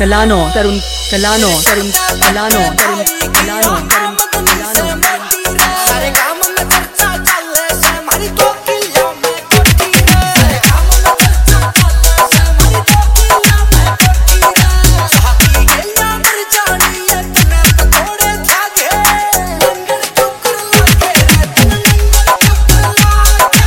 कलानो तरुण कलानो तरुण कलानो तरुण कलानो तरुण कलानो सारे काम में चर्चा चले से हमारी तो किला में कोठी सारे काम में चर्चा चले से हमारी तो किला में कोठी साकी गैया मर जानी है तने तो थोड़े जागे लंगर चुकर लागे लंगर चुकर लागे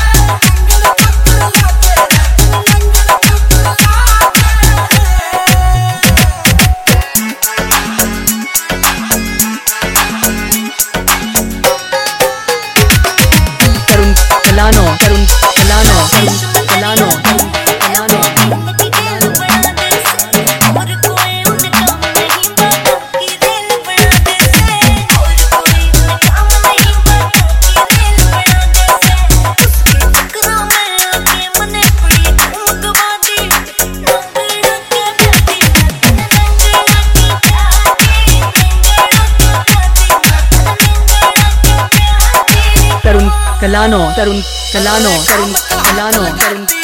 तरुण कलानो तरुण कलानो तरुण कलानो तरुण कलानो तरुण कलानो तरुण कलानो तरुण कलानो तरुण